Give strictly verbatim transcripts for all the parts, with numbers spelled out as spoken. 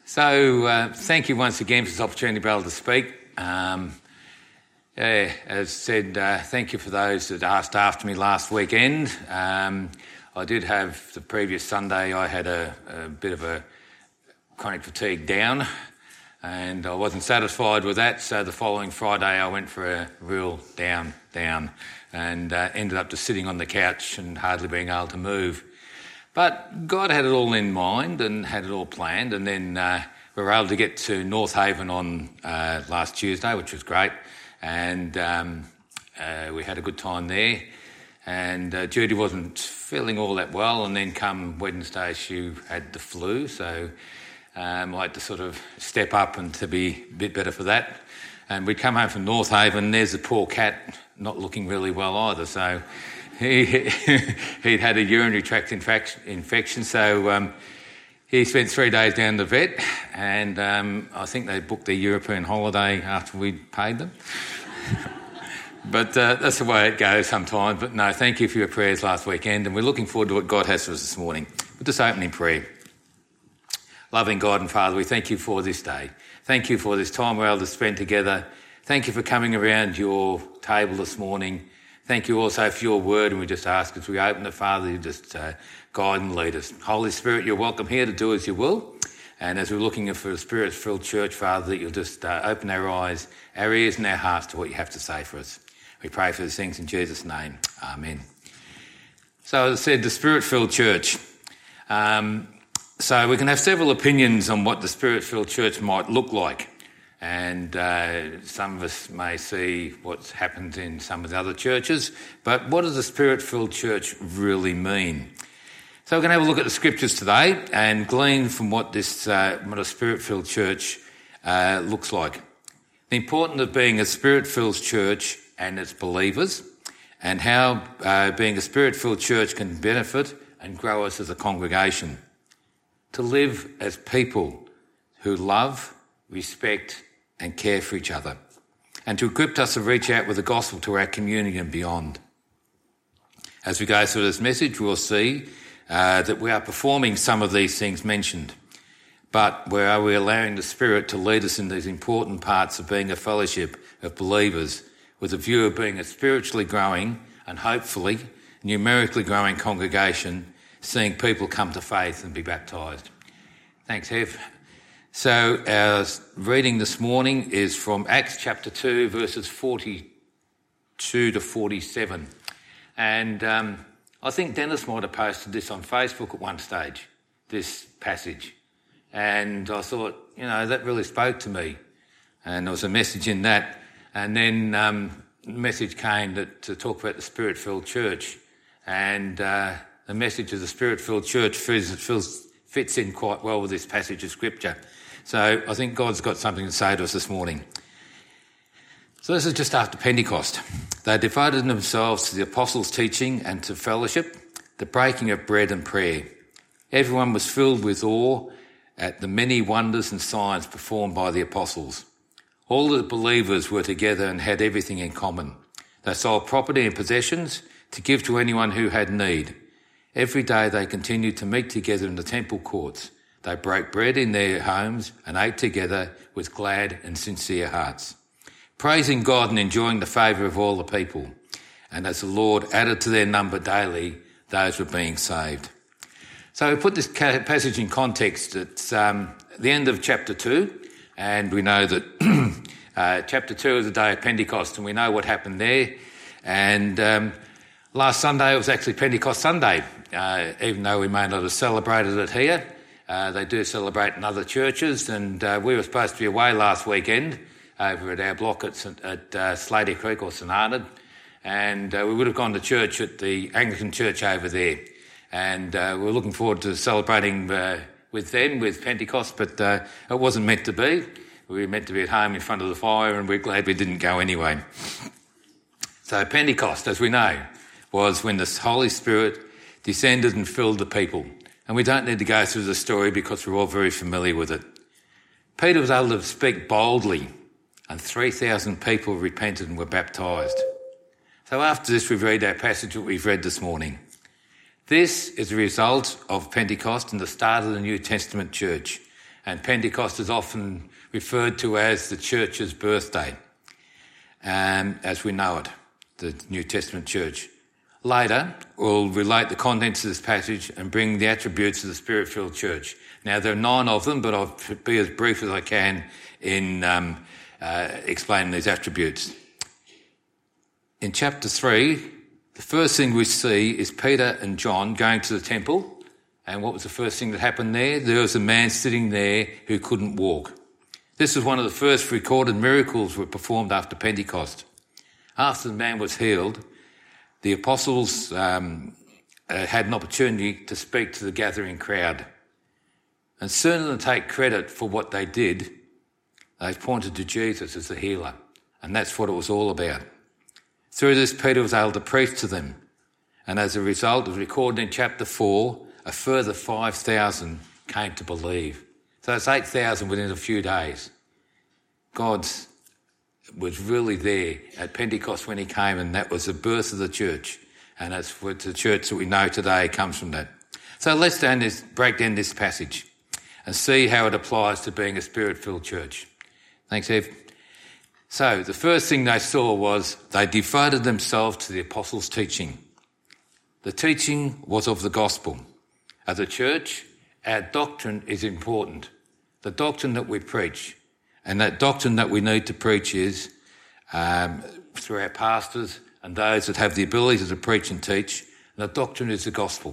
So uh, thank you once again for this opportunity to be able to speak. Um, yeah, as said, uh, thank you for those that asked after me last weekend. Um, I did have the previous Sunday, I had a, a bit of a chronic fatigue down and I wasn't satisfied with that. So the following Friday I went for a real down, down and uh, ended up just sitting on the couch and hardly being able to move. But God had it all in mind and had it all planned, and then uh, we were able to get to North Haven on uh, last Tuesday, which was great, and um, uh, we had a good time there. And uh, Judy wasn't feeling all that well, and then come Wednesday she had the flu, so um, I had to sort of step up and to be a bit better for that. And we'd come home from North Haven, there's the poor cat not looking really well either, so He, he'd had a urinary tract infection, infection so um, he spent three days down the vet, and um, I think they booked their European holiday after we'd paid them. But uh, that's the way it goes sometimes. But no, thank you for your prayers last weekend, and we're looking forward to what God has for us this morning. We'll just open in prayer. Loving God and Father, we thank you for this day. Thank you for this time we're able to spend together. Thank you for coming around your table this morning. Thank you also for your word, and we just ask as we open it, Father, you just uh, guide and lead us. Holy Spirit, you're welcome here to do as you will. And as we're looking for a Spirit-filled church, Father, that you'll just uh, open our eyes, our ears and our hearts to what you have to say for us. We pray for these things in Jesus' name. Amen. So as I said, the Spirit-filled church. Um, so we can have several opinions on what the Spirit-filled church might look like. And uh, some of us may see what's happened in some of the other churches, but what does a Spirit-filled church really mean? So we're going to have a look at the scriptures today and glean from what this uh, what a Spirit-filled church uh, looks like. The importance of being a Spirit-filled church and its believers, and how uh, being a Spirit-filled church can benefit and grow us as a congregation. To live as people who love, respect and care for each other, and to equip us to reach out with the gospel to our community and beyond. As we go through this message, we'll see uh, that we are performing some of these things mentioned, but where are we allowing the Spirit to lead us in these important parts of being a fellowship of believers with a view of being a spiritually growing and hopefully numerically growing congregation, seeing people come to faith and be baptised. Thanks, Hev. So our reading this morning is from Acts chapter two, verses forty-two to forty-seven. And um, I think Dennis might have posted this on Facebook at one stage, this passage. And I thought, you know, that really spoke to me. And there was a message in that. And then um, the message came that, to talk about the Spirit-filled church. And uh, the message of the Spirit-filled church fits, fits in quite well with this passage of Scripture. So I think God's got something to say to us this morning. So this is just after Pentecost. They devoted themselves to the apostles' teaching and to fellowship, the breaking of bread and prayer. Everyone was filled with awe at the many wonders and signs performed by the apostles. All the believers were together and had everything in common. They sold property and possessions to give to anyone who had need. Every day they continued to meet together in the temple courts. They broke bread in their homes and ate together with glad and sincere hearts, praising God and enjoying the favour of all the people. And as the Lord added to their number daily, those were being saved. So we put this passage in context. It's um, the end of chapter two, and we know that uh, chapter two is the day of Pentecost, and we know what happened there. And um, last Sunday it was actually Pentecost Sunday, uh, even though we may not have celebrated it here. Uh, they do celebrate in other churches, and uh, we were supposed to be away last weekend over at our block at, at uh, Slady Creek or St Arnaud, and uh, we would have gone to church at the Anglican church over there, and uh, we were looking forward to celebrating uh, with them with Pentecost, but uh, it wasn't meant to be. We were meant to be at home in front of the fire, and we're glad we didn't go anyway. So Pentecost, as we know, was when the Holy Spirit descended and filled the people. And we don't need to go through the story because we're all very familiar with it. Peter was able to speak boldly, and three thousand people repented and were baptised. So after this, we read our passage that we've read this morning. This is a result of Pentecost and the start of the New Testament church. and Pentecost is often referred to as the church's birthday, um, as we know it, the New Testament church. Later, we'll relate the contents of this passage and bring the attributes of the Spirit-filled church. Now, there are nine of them, but I'll be as brief as I can in um, uh, explaining these attributes. In chapter three, the first thing we see is Peter and John going to the temple. And what was the first thing that happened there? There was a man sitting there who couldn't walk. This was one of the first recorded miracles that were performed after Pentecost. After the man was healed, the apostles um, uh, had an opportunity to speak to the gathering crowd. And sooner than take credit for what they did, they pointed to Jesus as the healer. And that's what it was all about. Through this, Peter was able to preach to them. And as a result, it was recorded in chapter four, a further five thousand came to believe. So it's eight thousand within a few days. God was really there at Pentecost when he came, and that was the birth of the church. And that's what the church that we know today comes from that. So let's down this, break down this passage and see how it applies to being a Spirit-filled church. Thanks, Eve. So the first thing they saw was they devoted themselves to the apostles' teaching. The teaching was of the gospel. As a church, our doctrine is important. The doctrine that we preach. And that doctrine that we need to preach is, um, through our pastors and those that have the ability to preach and teach, and the doctrine is the gospel.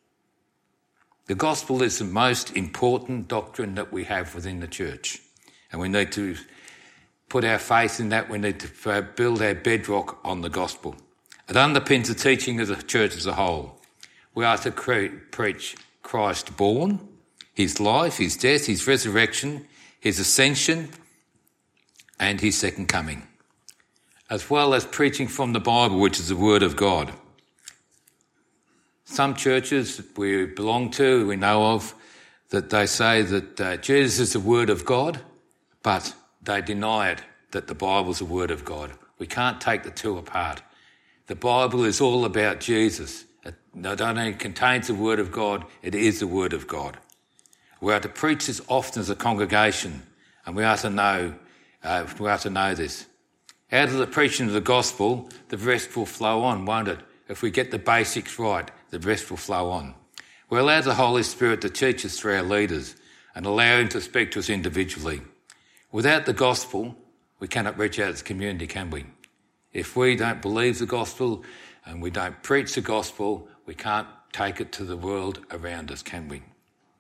The gospel is the most important doctrine that we have within the church. And we need to put our faith in that. We need to build our bedrock on the gospel. It underpins the teaching of the church as a whole. We are to cre- preach Christ born, his life, his death, his resurrection, his ascension, and his second coming, as well as preaching from the Bible, which is the Word of God. Some churches we belong to, we know of, that they say that uh, Jesus is the Word of God, but they deny it, that the Bible is the Word of God. We can't take the two apart. The Bible is all about Jesus. It not only contains the Word of God, it is the Word of God. We are to preach this often as a congregation, and we are to know, uh, we are to know this. Out of the preaching of the gospel, the rest will flow on, won't it? If we get the basics right, the rest will flow on. We allow the Holy Spirit to teach us through our leaders and allow him to speak to us individually. Without the gospel, we cannot reach out as a community, can we? If we don't believe the gospel and we don't preach the gospel, we can't take it to the world around us, can we?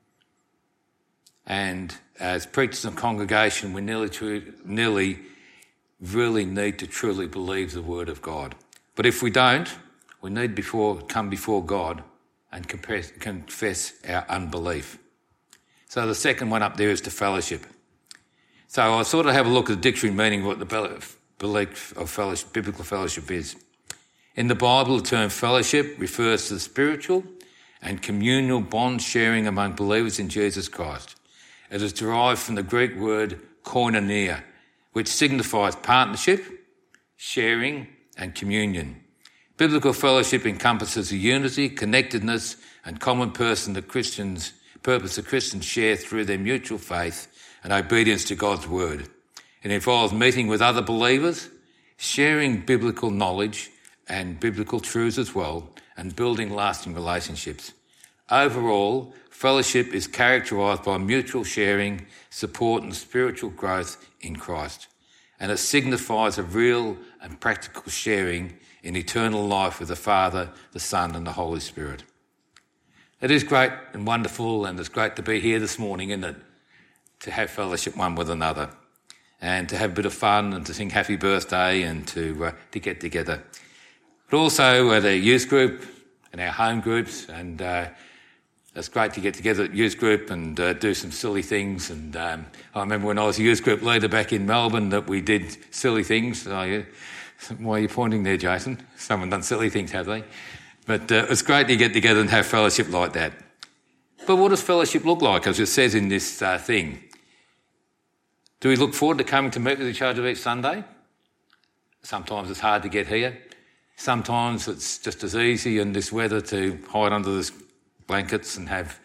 And as preachers and congregation, we nearly, nearly really need to truly believe the word of God. But if we don't, we need before come before God and confess, confess our unbelief. So the second one up there is to fellowship. So I sort of have a look at the dictionary meaning of what the belief of fellowship, biblical fellowship is. In the Bible, the term fellowship refers to the spiritual and communal bond sharing among believers in Jesus Christ. It is derived from the Greek word koinonia, which signifies partnership, sharing and communion. Biblical fellowship encompasses the unity, connectedness and common person that Christians, purpose that Christians share through their mutual faith and obedience to God's word. It involves meeting with other believers, sharing biblical knowledge and biblical truths as well, and building lasting relationships. Overall, fellowship is characterised by mutual sharing, support and spiritual growth in Christ, and it signifies a real and practical sharing in eternal life with the Father, the Son and the Holy Spirit. It is great and wonderful, and it's great to be here this morning, isn't it? To have fellowship one with another and to have a bit of fun and to sing happy birthday and to uh, to get together. But also at a youth group and our home groups, and uh, it's great to get together at youth group and uh, do some silly things. And um, I remember when I was a youth group leader back in Melbourne that we did silly things. Oh, yeah. Why are you pointing there, Jason? Someone done silly things, have they? But uh, it's great to get together and have fellowship like that. But what does fellowship look like, as it says in this uh, thing? Do we look forward to coming to meet with each other each Sunday? Sometimes it's hard to get here. Sometimes it's just as easy in this weather to hide under the blankets and have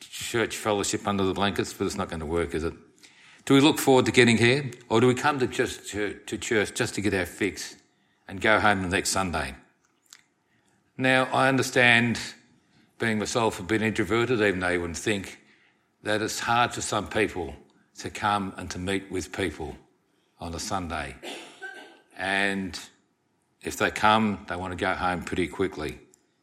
church fellowship under the blankets, but it's not going to work, is it? Do we look forward to getting here, or do we come to just to, to church just to get our fix and go home the next Sunday? Now, I understand, being myself a bit introverted, even though you wouldn't think, that it's hard for some people to come and to meet with people on a Sunday. And if they come, they want to go home pretty quickly.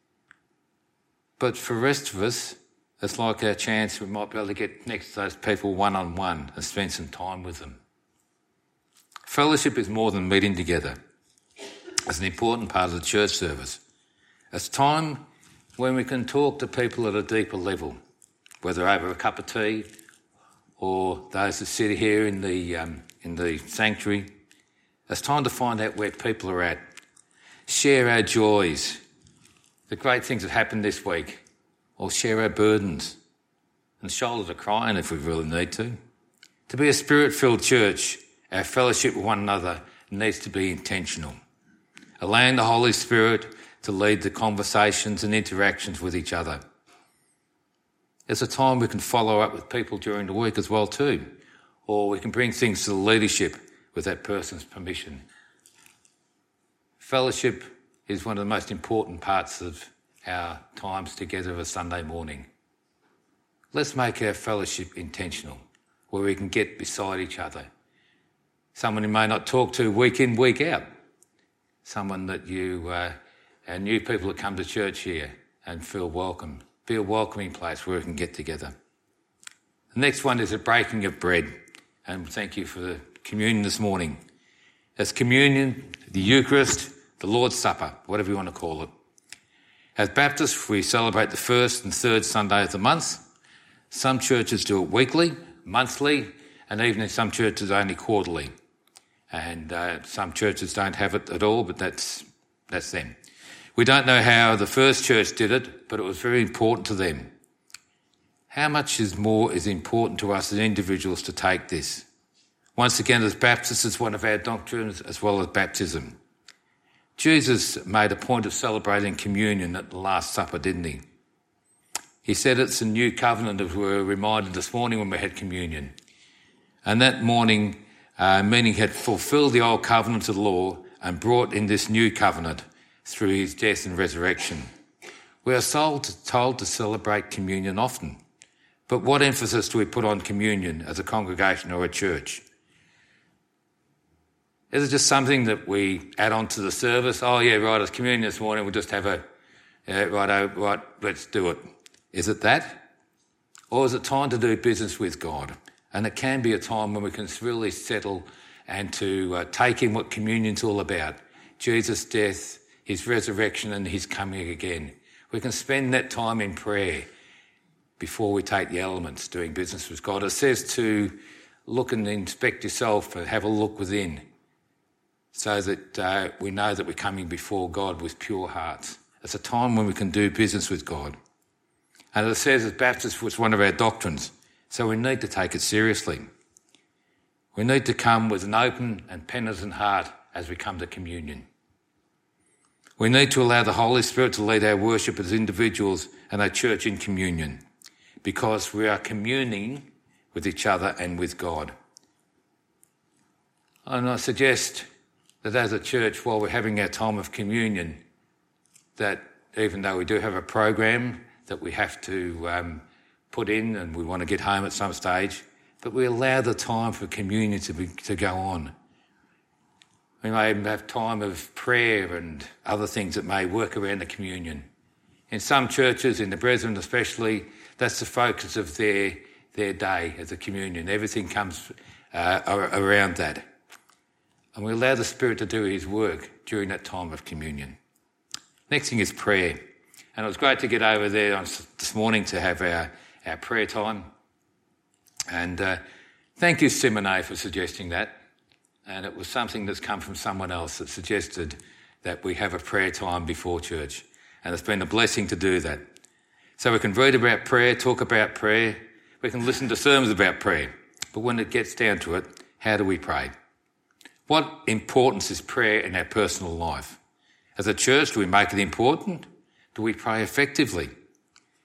But for the rest of us, it's like our chance we might be able to get next to those people one-on-one and spend some time with them. Fellowship is more than meeting together. It's an important part of the church service. It's time when we can talk to people at a deeper level, whether over a cup of tea or those that sit here in the um, in the sanctuary. It's time to find out where people are at, share our joys, the great things that happened this week, or share our burdens, and shoulders are crying if we really need to. To be a spirit-filled church, our fellowship with one another needs to be intentional, allowing the Holy Spirit to lead the conversations and interactions with each other. It's a time we can follow up with people during the week as well too, or we can bring things to the leadership with that person's permission. Fellowship is one of the most important parts of our times together of a Sunday morning. Let's make our fellowship intentional, where we can get beside each other. Someone you may not talk to week in, week out. Someone that you, uh, our new people that come to church here and feel welcome. Be a welcoming place where we can get together. The next one is a breaking of bread. And thank you for the communion this morning. As communion, the Eucharist, the Lord's Supper, whatever you want to call it. As Baptists, we celebrate the first and third Sunday of the month. Some churches do it weekly, monthly, and even in some churches only quarterly. And uh, some churches don't have it at all, but that's that's them. We don't know how the first church did it, but it was very important to them. How much is more is important to us as individuals to take this? Once again, as Baptists, it's one of our doctrines as well as baptism. Jesus made a point of celebrating communion at the Last Supper, didn't he? He said it's a new covenant, as we were reminded this morning when we had communion. And that morning, uh, meaning he had fulfilled the old covenant of the law and brought in this new covenant through his death and resurrection. We are told to, told to celebrate communion often. But what emphasis do we put on communion as a congregation or a church? Is it just something that we add on to the service? Oh, yeah, right, it's communion this morning, we'll just have a, yeah, right, oh, right, let's do it. Is it that? Or is it time to do business with God? And it can be a time when we can really settle and to uh, take in what communion's all about. Jesus' death, his resurrection and his coming again. We can spend that time in prayer before we take the elements, doing business with God. It says to look and inspect yourself and have a look within, so that uh, we know that we're coming before God with pure hearts. It's a time when we can do business with God. And it says as Baptists, it's one of our doctrines, so we need to take it seriously. We need to come with an open and penitent heart as we come to communion. We need to allow the Holy Spirit to lead our worship as individuals and our church in communion, because we are communing with each other and with God. And I suggest that as a church, while we're having our time of communion, that even though we do have a program that we have to um, put in and we want to get home at some stage, but we allow the time for communion to be, to go on. We may even have time of prayer and other things that may work around the communion. In some churches, in the Brethren especially, that's the focus of their their day as a communion. Everything comes uh, around that. And we allow the Spirit to do his work during that time of communion. Next thing is prayer. And it was great to get over there on, this morning to have our, our prayer time. And uh, thank you, Simone, for suggesting that. And it was something that's come from someone else that suggested that we have a prayer time before church. And it's been a blessing to do that. So we can read about prayer, talk about prayer. We can listen to sermons about prayer. But when it gets down to it, how do we pray? What importance is prayer in our personal life? As a church, do we make it important? Do we pray effectively?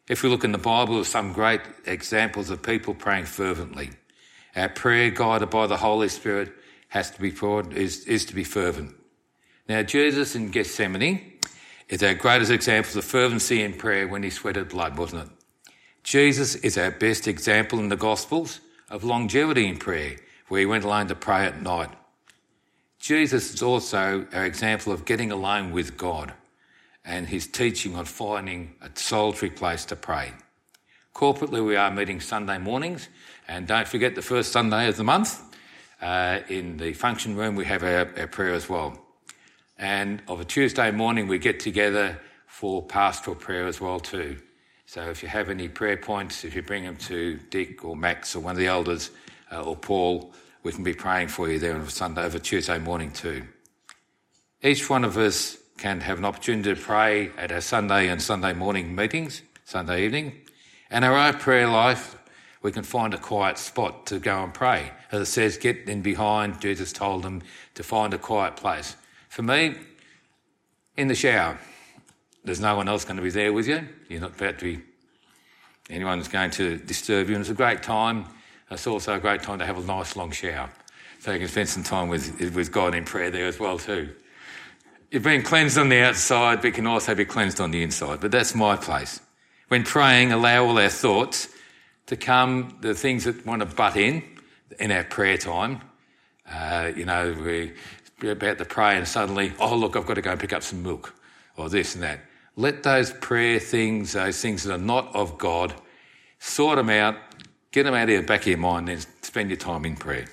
If we look in the Bible, there's some great examples of people praying fervently. Our prayer, guided by the Holy Spirit, has to be is, is to be fervent. Now, Jesus in Gethsemane is our greatest example of fervency in prayer when he sweated blood, wasn't it? Jesus is our best example in the Gospels of longevity in prayer, where he went alone to pray at night. Jesus is also our example of getting alone with God and his teaching on finding a solitary place to pray. Corporately, we are meeting Sunday mornings, and don't forget the first Sunday of the month, uh, in the function room we have our, our prayer as well. And of a Tuesday morning we get together for pastoral prayer as well too. So if you have any prayer points, if you bring them to Dick or Max or one of the elders uh, or Paul, we can be praying for you there on a Sunday, over Tuesday morning too. Each one of us can have an opportunity to pray at our Sunday and Sunday morning meetings, Sunday evening. And our own prayer life, we can find a quiet spot to go and pray. As it says, get in behind, Jesus told them to find a quiet place. For me, in the shower, there's no one else going to be there with you. You're not about to be, anyone's going to disturb you. And it's a great time. It's also a great time to have a nice long shower. So you can spend some time with, with God in prayer there as well too. You've been cleansed on the outside, but you can also be cleansed on the inside. But that's my place. When praying, allow all our thoughts to come, the things that want to butt in, in our prayer time. Uh, you know, we, we're about to pray and suddenly, oh, look, I've got to go and pick up some milk or this and that. Let those prayer things, those things that are not of God, sort them out, get them out of the back of your mind, and spend your time in prayer.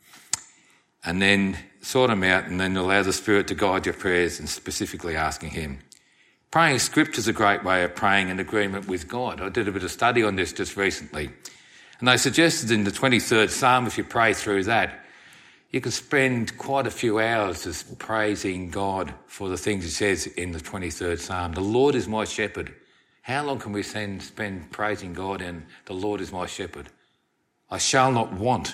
And then sort them out, and then allow the Spirit to guide your prayers and specifically asking him. Praying scripture is a great way of praying in agreement with God. I did a bit of study on this just recently. And they suggested in the twenty-third Psalm, if you pray through that, you can spend quite a few hours just praising God for the things he says in the twenty-third Psalm. The Lord is my shepherd. How long can we spend, spend praising God and the Lord is my shepherd? I shall not want.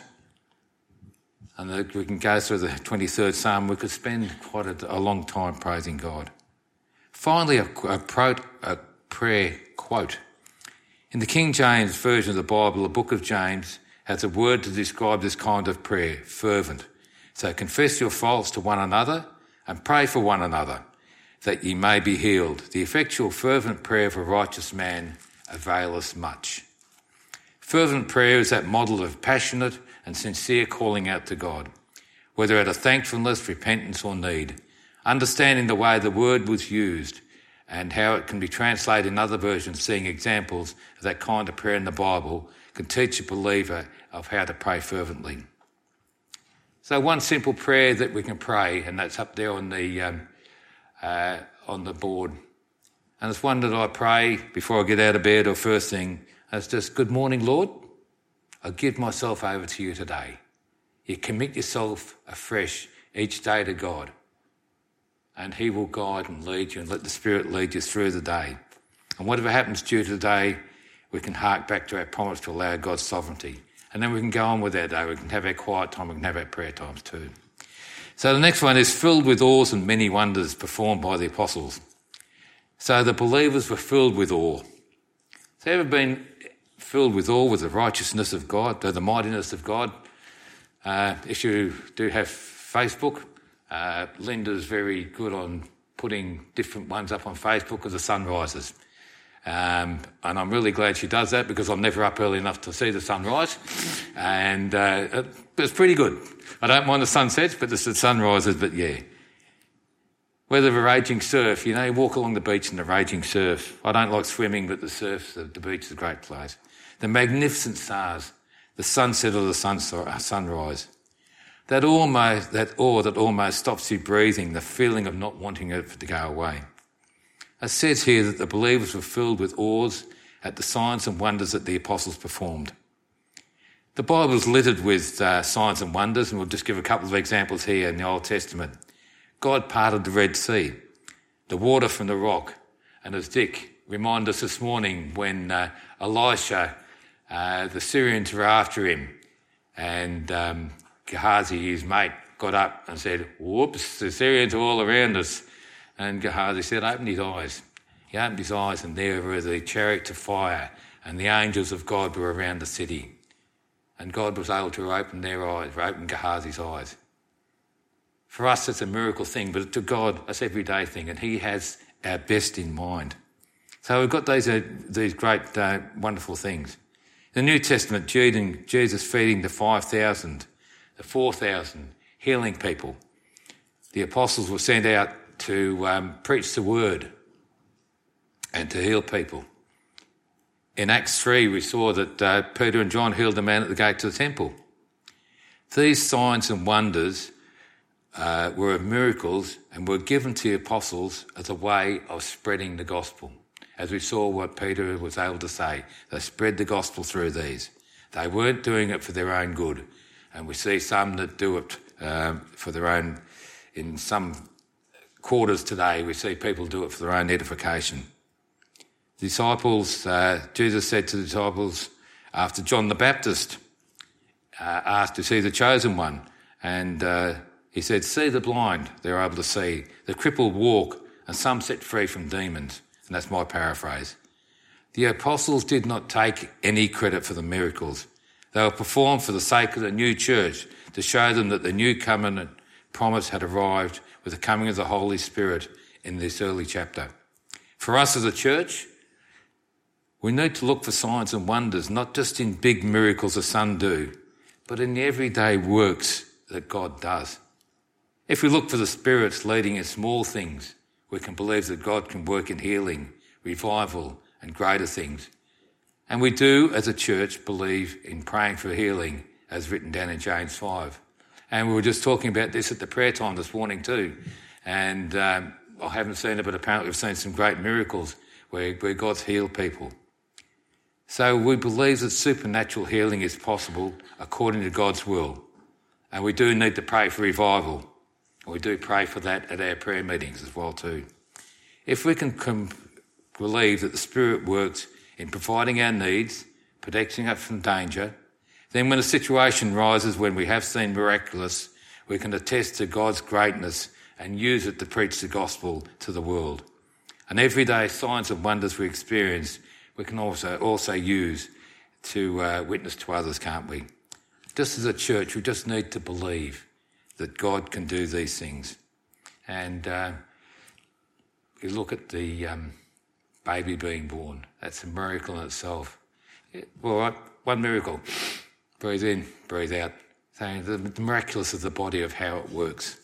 And we can go through the twenty-third Psalm. We could spend quite a, a long time praising God. Finally, a, a, pro, a prayer quote. In the King James Version of the Bible, the book of James has a word to describe this kind of prayer, fervent. So confess your faults to one another and pray for one another, that ye may be healed. The effectual fervent prayer of a righteous man availeth much. Fervent prayer is that model of passionate and sincere calling out to God, whether out of thankfulness, repentance or need, understanding the way the word was used and how it can be translated in other versions, seeing examples of that kind of prayer in the Bible can teach a believer of how to pray fervently. So one simple prayer that we can pray, and that's up there on the um, uh, on the board. And it's one that I pray before I get out of bed or first thing. It's just, good morning, Lord. I give myself over to you today. You commit yourself afresh each day to God. And he will guide and lead you and let the Spirit lead you through the day. And whatever happens due to the day, we can hark back to our promise to allow God's sovereignty. And then we can go on with our day. We can have our quiet time. We can have our prayer times too. So the next one is filled with awe and many wonders performed by the apostles. So the believers were filled with awe. Has ever been filled with awe with the righteousness of God, the mightiness of God? Uh, if you do have Facebook, uh, Linda's very good on putting different ones up on Facebook of the sunrises. Um, and I'm really glad she does that because I'm never up early enough to see the sunrise. And uh, it, it's pretty good. I don't mind the sunsets, but it's the sunrises, but yeah. Whether the raging surf, you know, you walk along the beach in the raging surf. I don't like swimming, but the surf, the, the beach is a great place. The magnificent stars, the sunset or the sun, sunrise. That almost, that awe that almost stops you breathing, the feeling of not wanting it to go away. It says here that the believers were filled with awe at the signs and wonders that the apostles performed. The Bible is littered with uh, signs and wonders, and we'll just give a couple of examples here in the Old Testament. God parted the Red Sea, the water from the rock. And as Dick reminded us this morning, when uh, Elisha, uh, the Syrians were after him, and um, Gehazi, his mate, got up and said, whoops, the Syrians are all around us. And Gehazi said, open his eyes. He opened his eyes, and there were the chariots of fire, and the angels of God were around the city. And God was able to open their eyes, open Gehazi's eyes. For us, it's a miracle thing, but to God, it's an everyday thing, and he has our best in mind. So we've got these, uh, these great, uh, wonderful things. In the New Testament, Jesus feeding the five thousand, the four thousand, healing people. The apostles were sent out to um, preach the word and to heal people. In Acts three, we saw that uh, Peter and John healed the man at the gate to the temple. These signs and wonders uh, were miracles and were given to the apostles as a way of spreading the gospel. As we saw what Peter was able to say, they spread the gospel through these. They weren't doing it for their own good. And we see some that do it um, for their own, in some quarters today, we see people do it for their own edification. Disciples, uh, Jesus said to the disciples after John the Baptist uh, asked to see the chosen one, and uh, he said, see the blind, they're able to see, the crippled walk, and some set free from demons. And that's my paraphrase. The apostles did not take any credit for the miracles. They were performed for the sake of the new church, to show them that the new covenant promise had arrived with the coming of the Holy Spirit in this early chapter. For us as a church, we need to look for signs and wonders, not just in big miracles the Son do, but in the everyday works that God does. If we look for the Spirit's leading in small things, we can believe that God can work in healing, revival, and greater things. And we do, as a church, believe in praying for healing, as written down in James five. And we were just talking about this at the prayer time this morning too. And um, I haven't seen it, but apparently we've seen some great miracles where, where God's healed people. So we believe that supernatural healing is possible according to God's will. And we do need to pray for revival. We do pray for that at our prayer meetings as well too. If we can com- believe that the Spirit works in providing our needs, protecting us from danger, then when a situation rises when we have seen miraculous, we can attest to God's greatness and use it to preach the gospel to the world. And everyday signs and wonders we experience, we can also also use to uh, witness to others, can't we? Just as a church, we just need to believe that God can do these things. And uh, we look at the um, baby being born. That's a miracle in itself. It, well, right, one miracle. Breathe in, breathe out. Saying the, the miraculous of the body of how it works.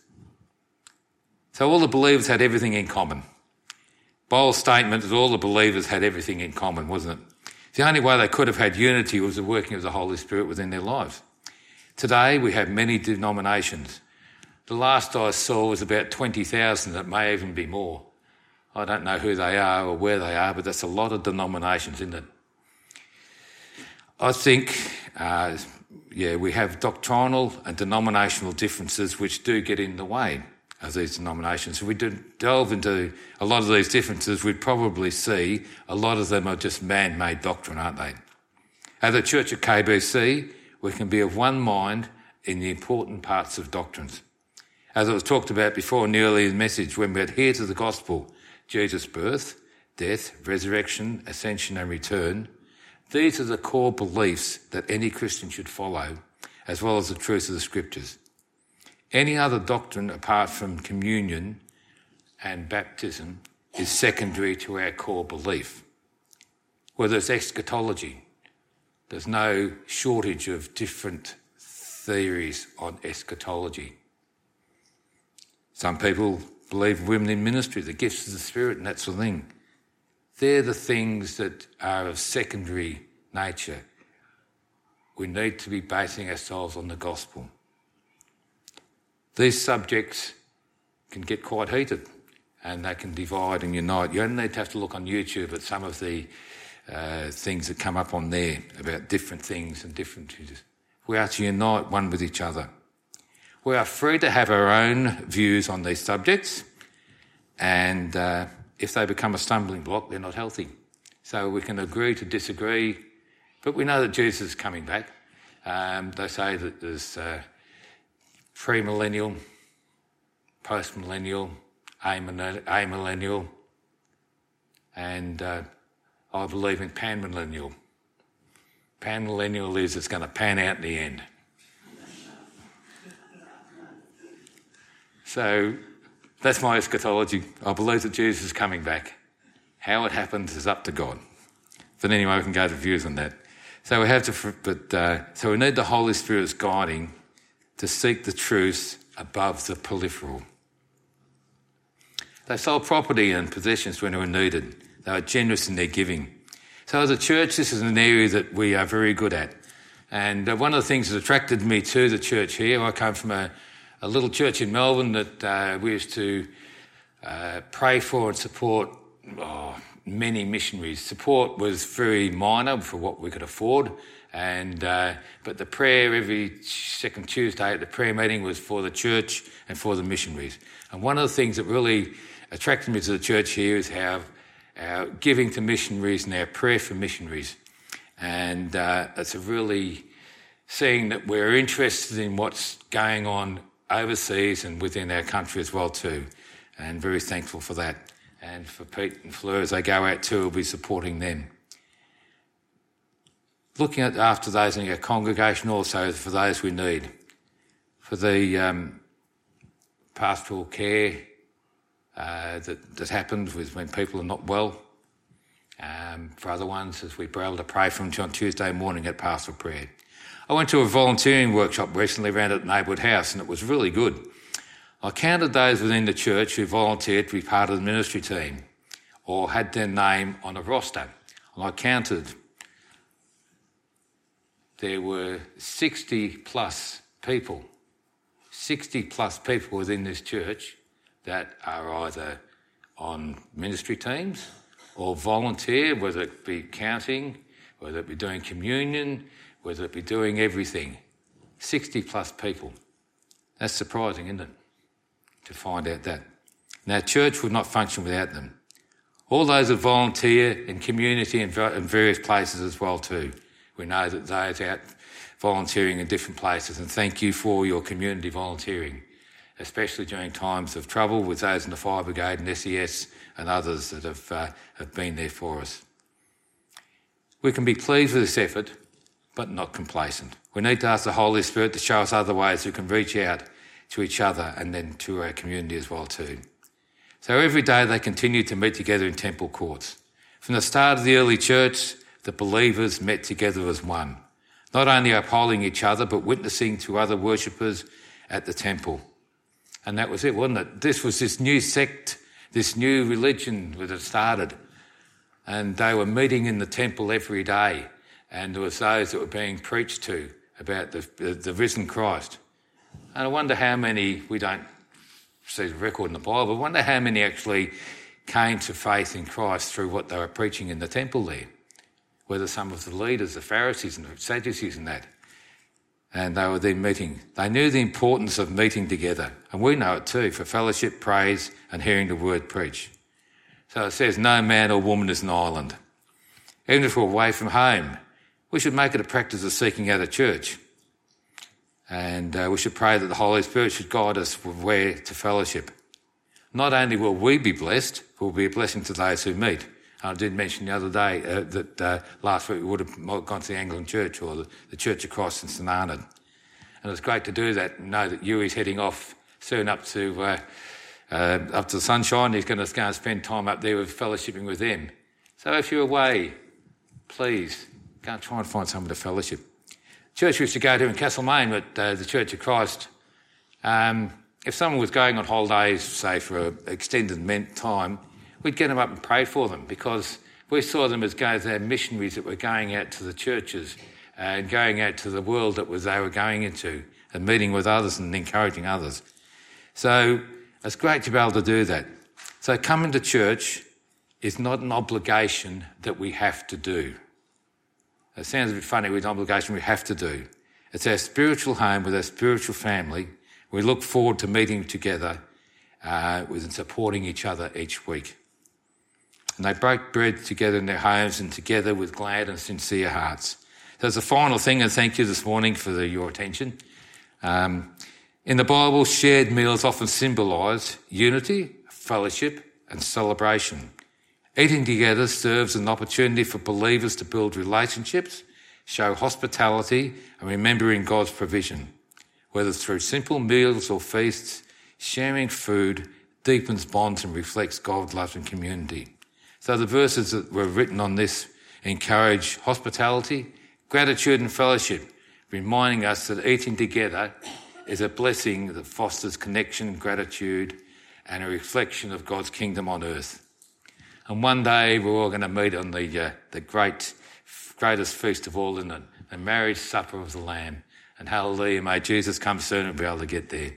So all the believers had everything in common. Bold statement that all the believers had everything in common, wasn't it? The only way they could have had unity was the working of the Holy Spirit within their lives. Today we have many denominations. The last I saw was about twenty thousand. It may even be more. I don't know who they are or where they are, but that's a lot of denominations, isn't it? I think, uh, yeah, we have doctrinal and denominational differences which do get in the way of these denominations. If we do delve into a lot of these differences, we'd probably see a lot of them are just man-made doctrine, aren't they? At the Church at K B C, we can be of one mind in the important parts of doctrines. As it was talked about before in the earlier message, when we adhere to the gospel, Jesus' birth, death, resurrection, ascension and return, these are the core beliefs that any Christian should follow, as well as the truth of the scriptures. Any other doctrine apart from communion and baptism is secondary to our core belief. Whether it's eschatology, there's no shortage of different theories on eschatology. Some people believe women in ministry, the gifts of the Spirit and that sort of thing. They're the things that are of secondary nature. We need to be basing ourselves on the gospel. These subjects can get quite heated and they can divide and unite. You only need to have to look on YouTube at some of the uh, things that come up on there about different things and different things. We are to unite one with each other. We are free to have our own views on these subjects, and uh, if they become a stumbling block, they're not healthy. So we can agree to disagree, but we know that Jesus is coming back. Um, they say that there's uh, pre-millennial, post-millennial, amillennial, and uh, I believe in panmillennial. Panmillennial is it's going to pan out in the end. So that's my eschatology. I believe that Jesus is coming back. How it happens is up to God. But anyway, we can go to views on that. So we have to, but uh, so we need the Holy Spirit's guiding to seek the truth above the peripheral. They sold property and possessions when they were needed. They were generous in their giving. So as a church, this is an area that we are very good at. And uh, one of the things that attracted me to the church here, I come from a, a little church in Melbourne that uh, we used to uh, pray for and support oh, many missionaries. Support was very minor for what we could afford. And uh, but the prayer every second Tuesday at the prayer meeting was for the church and for the missionaries. And one of the things that really attracted me to the church here is how our giving to missionaries and our prayer for missionaries. And uh, it's a really seeing that we're interested in what's going on overseas and within our country as well too. And very thankful for that. And for Pete and Fleur as they go out too, we'll be supporting them. Looking at after those in our congregation also for those we need. For the um, pastoral care uh, that, that happens with when people are not well. Um, for other ones, as we were able to pray for them on Tuesday morning at pastoral prayer. I went to a volunteering workshop recently around at Neighbourhood House and it was really good. I counted those within the church who volunteered to be part of the ministry team or had their name on a roster. And I counted. There were sixty plus people, sixty plus people within this church that are either on ministry teams or volunteer, whether it be counting, whether it be doing communion, whether it be doing everything. sixty plus people. That's surprising, isn't it? To find out that. Now, church would not function without them. All those that volunteer in community and in various places as well too. We know that those out volunteering in different places, and thank you for your community volunteering, especially during times of trouble with those in the Fire Brigade and S E S and others that have uh, have been there for us. We can be pleased with this effort, but not complacent. We need to ask the Holy Spirit to show us other ways we can reach out to each other and then to our community as well too. So every day they continue to meet together in temple courts. From the start of the early church, the believers met together as one, not only upholding each other, but witnessing to other worshippers at the temple. And that was it, wasn't it? This was this new sect, this new religion that had started. And they were meeting in the temple every day. And there was those that were being preached to about the, the, the risen Christ. And I wonder how many, we don't see the record in the Bible, I wonder how many actually came to faith in Christ through what they were preaching in the temple there. Whether some of the leaders, the Pharisees and the Sadducees and that. And they were then meeting. They knew the importance of meeting together. And we know it too, for fellowship, praise and hearing the word preached. So it says, no man or woman is an island. Even if we're away from home, we should make it a practice of seeking out a church. And uh, we should pray that the Holy Spirit should guide us where to fellowship. Not only will we be blessed, we'll be a blessing to those who meet. I did mention the other day uh, that uh, last week we would have gone to the Anglican Church or the, the Church of Christ in St Arnaud. And it's great to do that and know that Yui's heading off soon up to uh, uh, up to the Sunshine. He's going to go and spend time up there with fellowshipping with them. So if you're away, please go and try and find someone to fellowship. Church we used to go to in Castlemaine at uh, the Church of Christ. Um, if someone was going on holidays, say for an extended time, we'd get them up and pray for them because we saw them as guys, they're missionaries that were going out to the churches and going out to the world that was they were going into and meeting with others and encouraging others. So it's great to be able to do that. So coming to church is not an obligation that we have to do. It sounds a bit funny with an obligation we have to do. It's our spiritual home with our spiritual family. We look forward to meeting together uh, with supporting each other each week. And they break bread together in their homes and together with glad and sincere hearts. So as a final thing, and thank you this morning for the, your attention. Um, in the Bible, shared meals often symbolise unity, fellowship and celebration. Eating together serves an opportunity for believers to build relationships, show hospitality, and remembering God's provision. Whether through simple meals or feasts, sharing food deepens bonds and reflects God's love and community. So the verses that were written on this encourage hospitality, gratitude and fellowship, reminding us that eating together is a blessing that fosters connection, gratitude, and a reflection of God's kingdom on earth. And one day we're all going to meet on the uh, the great, greatest feast of all, in it, the marriage supper of the Lamb. And hallelujah, may Jesus come soon and be able to get there.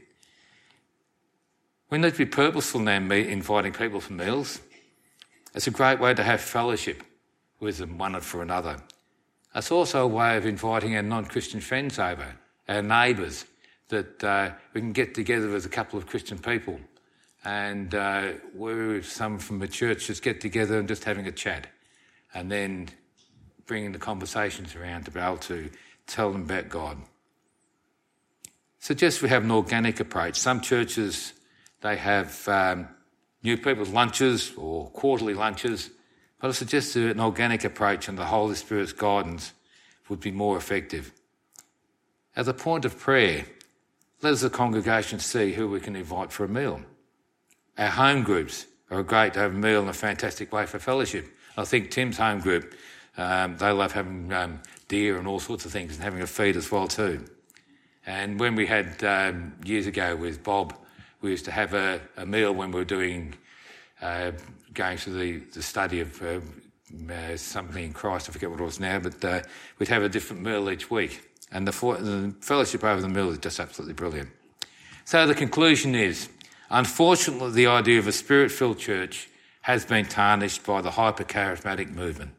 We need to be purposeful now inviting people for meals. It's a great way to have fellowship with them, one for another. It's also a way of inviting our non-Christian friends over, our neighbours, that uh, we can get together as a couple of Christian people. And uh, we're some from the church just get together and just having a chat. And then bringing the conversations around to be able to tell them about God. Suggest we have an organic approach. Some churches, they have um, new people's lunches or quarterly lunches, but I suggest an organic approach and the Holy Spirit's guidance would be more effective. At the point of prayer, let us, the congregation, see who we can invite for a meal. Our home groups are a great to have a meal and a fantastic way for fellowship. I think Tim's home group, um, they love having um, deer and all sorts of things and having a feed as well too. And when we had, um, years ago with Bob, we used to have a, a meal when we were doing, uh, going through the, the study of uh, uh, something in Christ, I forget what it was now, but uh, we'd have a different meal each week. And the, for, the fellowship over the meal is just absolutely brilliant. So the conclusion is, unfortunately, the idea of a spirit-filled church has been tarnished by the hyper-charismatic movement.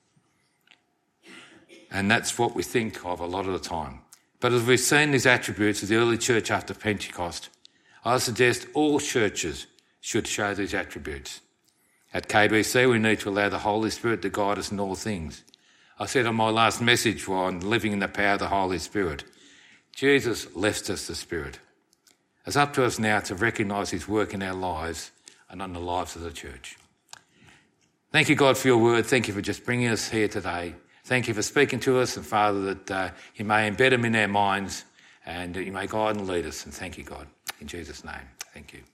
And that's what we think of a lot of the time. But as we've seen these attributes of the early church after Pentecost, I suggest all churches should show these attributes. At K B C, we need to allow the Holy Spirit to guide us in all things. I said on my last message on living in the power of the Holy Spirit, Jesus left us the Spirit. It's up to us now to recognise his work in our lives and on the lives of the church. Thank you, God, for your word. Thank you for just bringing us here today. Thank you for speaking to us, and Father, that uh, you may embed them in our minds and that you may guide and lead us. And thank you, God. In Jesus' name, thank you.